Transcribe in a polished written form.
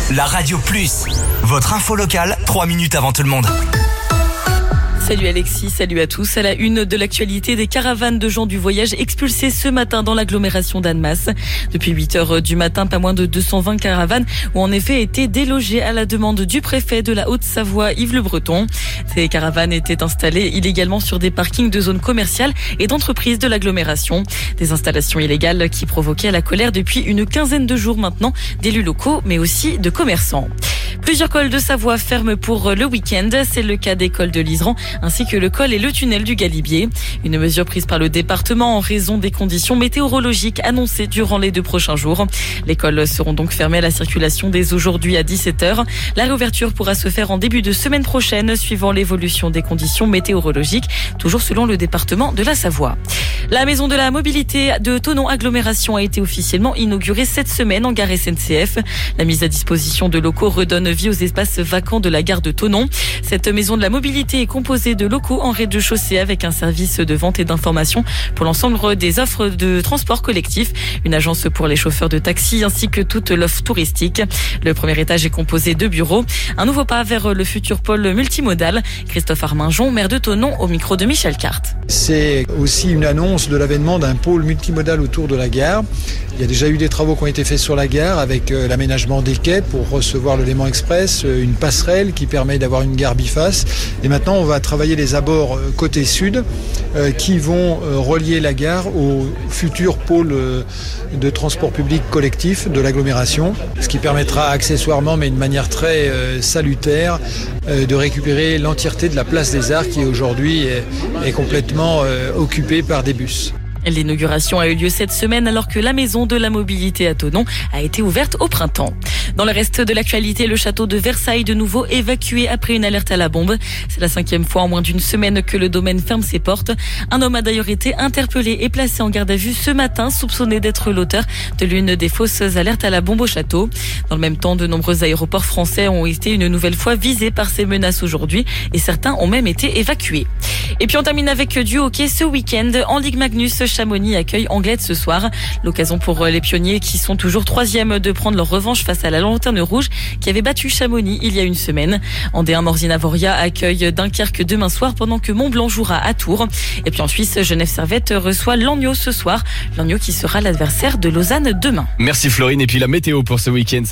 la Radio Plus. Votre info locale, 3 minutes avant tout le monde. Salut Alexis, salut à tous. À la une de l'actualité, des caravanes de gens du voyage expulsés ce matin dans l'agglomération d'Annemasse. Depuis 8h du matin, pas moins de 220 caravanes ont en effet été délogées à la demande du préfet de la Haute-Savoie, Yves Le Breton. Ces caravanes étaient installées illégalement sur des parkings de zones commerciales et d'entreprises de l'agglomération. Des installations illégales qui provoquaient la colère depuis une quinzaine de jours maintenant d'élus locaux, mais aussi de commerçants. Plusieurs cols de Savoie ferment pour le week-end. C'est le cas des cols de Liseran ainsi que le col et le tunnel du Galibier. Une mesure prise par le département en raison des conditions météorologiques annoncées durant les 2 prochains jours. Les cols seront donc fermés à la circulation dès aujourd'hui à 17h. La réouverture pourra se faire en début de semaine prochaine suivant l'évolution des conditions météorologiques, toujours selon le département de la Savoie. La maison de la mobilité de Thonon Agglomération a été officiellement inaugurée cette semaine en gare SNCF. La mise à disposition de locaux redonne vie aux espaces vacants de la gare de Thonon. Cette maison de la mobilité est composée de locaux en rez-de-chaussée avec un service de vente et d'information pour l'ensemble des offres de transport collectif, une agence pour les chauffeurs de taxi ainsi que toute l'offre touristique. Le premier étage est composé de bureaux. Un nouveau pas vers le futur pôle multimodal. Christophe Arminjon, maire de Thonon, au micro de Michel Carte. C'est aussi une annonce de l'avènement d'un pôle multimodal autour de la gare. Il y a déjà eu des travaux qui ont été faits sur la gare avec l'aménagement des quais pour recevoir le Léman Express, une passerelle qui permet d'avoir une gare biface. Et maintenant, on va travailler les abords côté sud qui vont relier la gare au futur pôle de transport public collectif de l'agglomération, ce qui permettra accessoirement, mais de manière très salutaire, de récupérer l'entièreté de la place des Arts qui aujourd'hui est complètement occupée par des bus. L'inauguration a eu lieu cette semaine alors que la maison de la mobilité à Thonon a été ouverte au printemps. Dans le reste de l'actualité, le château de Versailles de nouveau évacué après une alerte à la bombe. C'est la 5e fois en moins d'une semaine que le domaine ferme ses portes. Un homme a d'ailleurs été interpellé et placé en garde à vue ce matin, soupçonné d'être l'auteur de l'une des fausses alertes à la bombe au château. Dans le même temps, de nombreux aéroports français ont été une nouvelle fois visés par ces menaces aujourd'hui et certains ont même été évacués. Et puis on termine avec du hockey ce week-end. En Ligue Magnus, Chamonix accueille Anglette ce soir. L'occasion pour les pionniers qui sont toujours 3e de prendre leur revanche face à la Lanterne Rouge qui avait battu Chamonix il y a une semaine. En D1, Morzine-Avoria accueille Dunkerque demain soir pendant que Mont-Blanc jouera à Tours. Et puis en Suisse, Genève-Servette reçoit Lannion ce soir. Lannion qui sera l'adversaire de Lausanne demain. Merci Florine. Et puis la météo pour ce week-end.